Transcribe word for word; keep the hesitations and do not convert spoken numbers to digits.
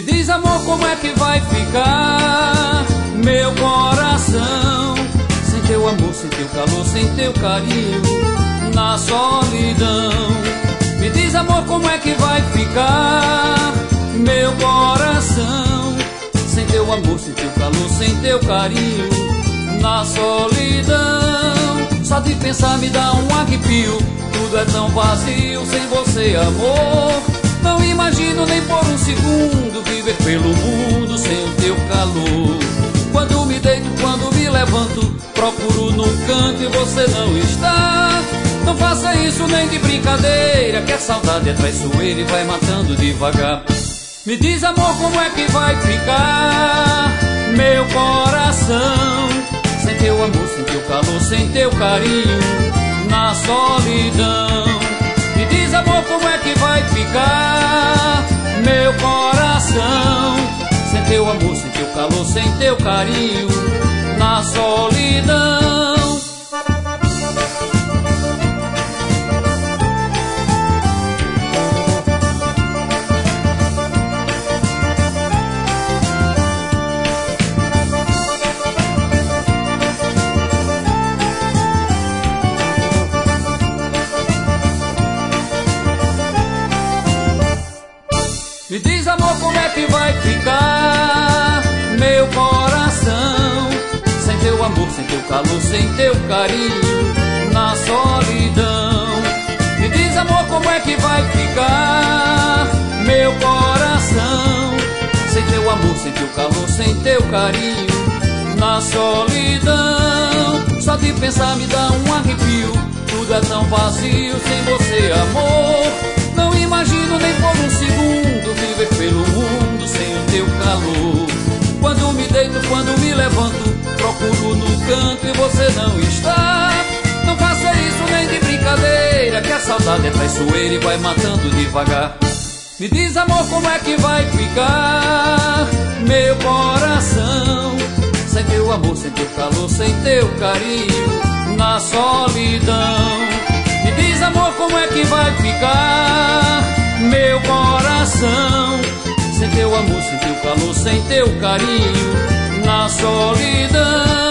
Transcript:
diz, amor, como é que vai ficar meu coração sem teu amor, sem teu calor, sem teu carinho, na solidão. Me diz, amor, como é que vai ficar meu coração sem teu amor, sem teu calor, sem teu carinho, na solidão. Só de pensar me dá um arrepio, tudo é tão vazio sem você, amor. Não imagino nem por um segundo viver pelo mundo sem o teu calor. Quando me deito, quando me levanto, procuro num canto e você não está. Não faça isso nem de brincadeira, que a saudade é traiçoeira e vai matando devagar. Me diz, amor, como é que vai ficar meu coração sem teu amor, sem teu calor, sem teu carinho, na solidão. Me diz, amor, como é que vai ficar meu coração sem teu amor, sem teu calor, sem teu carinho, na solidão. Me diz, amor, como é que vai ficar meu coração sem teu amor, sem teu calor, sem teu carinho, na solidão. Me diz, amor, como é que vai ficar meu coração sem teu amor, sem teu calor, sem teu carinho, na solidão. Só de pensar me dá um arrepio, tudo é tão vazio sem você, amor. Não imagino nem por um segundo viver pelo mundo sem o teu calor. Quando me deito, quando me levanto, procuro no canto e você não está. Não faça isso nem de brincadeira, que a saudade é traiçoeira e vai matando devagar. Me diz, amor, como é que vai ficar meu coração sem teu amor, sem teu calor, sem teu carinho, na solidão. Me diz, amor, como é que vai ficar meu coração sem teu amor, sem teu calor, sem teu carinho, na solidão.